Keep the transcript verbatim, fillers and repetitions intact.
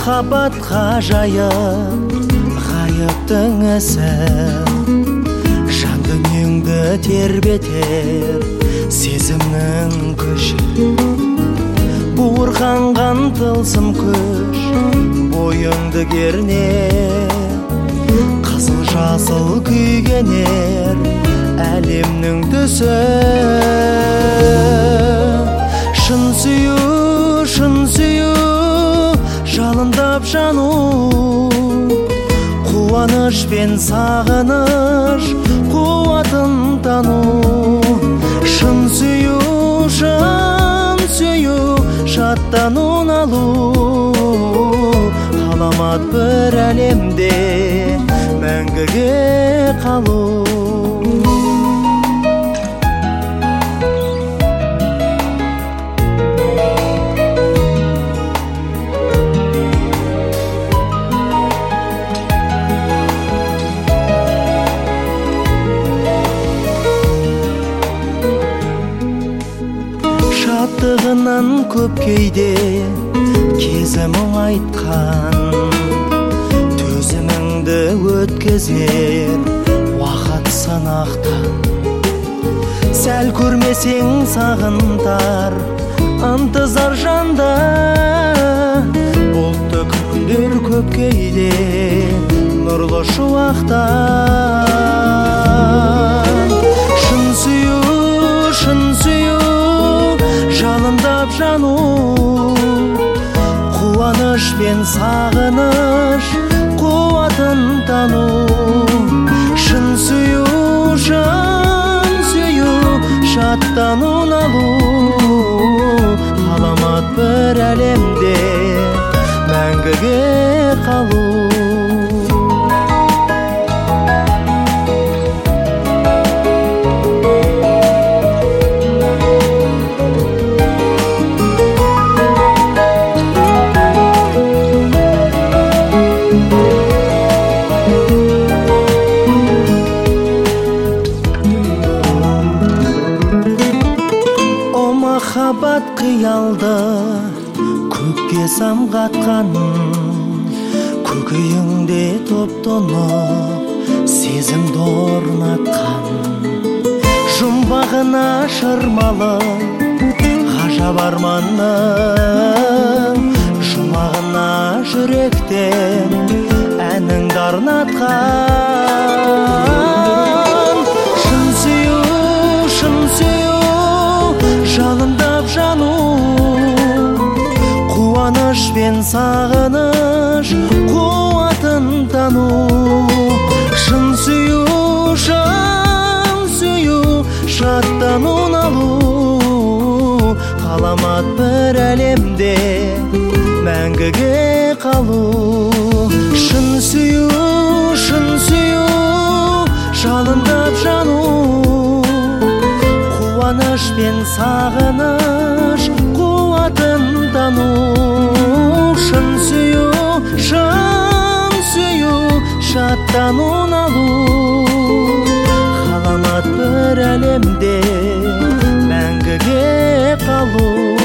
махаббат ғажайып, ғайыптың ісі, жан дүниеңді тербетер сезімнің күші. Буырқанған тылсым күш бойыңды кернер, қызыл жасыл күйгенер әлемнің түсі. Шын сүю, шын сүю, жалындап жану, қуаныш пен сағыныш қуатын тану. Шын сүю, шын сүю, шаттануын алу, ғаламат бір әлемде мәңгіге қалу. Шаттығынан көп кейде кезімің айтқан, төзіміңді өткізер уақыт сынақтан. Сәл көрмесең сағынтар ынтызар жанда, бұлтты күндер көп кейде нұрлы шуақтан. Шын сүю, шын сүю, жалындап жану, қуаныш пен сағыныш қуатын тану. Шын сүю, шын сүю, шаттануын алу, ғаламат бір әлемде мәңгіге қалу. Махаббат қиялды көкке самғатқан, көкейіңде топ-тонып сезімді орнатқан. Жұмбағына шырмалып ғажап арманның, жұмағына жүректен әніңді арнатқан. Шын сүю, шын сүю, жалындап жану, қуаныш пен сағыныш қуатын тану. Шын сүю, шын сүю, шаттануын алу, ғаламат бір әлемде мәңгіге қалу. Шын сүю, шын сүю, жалындап жану, қуаныш пен сағыныш қуатын тану. Шын сүю, шын сүю, шаттануын алу, ғаламат бір әлемде мәңгіге қалу.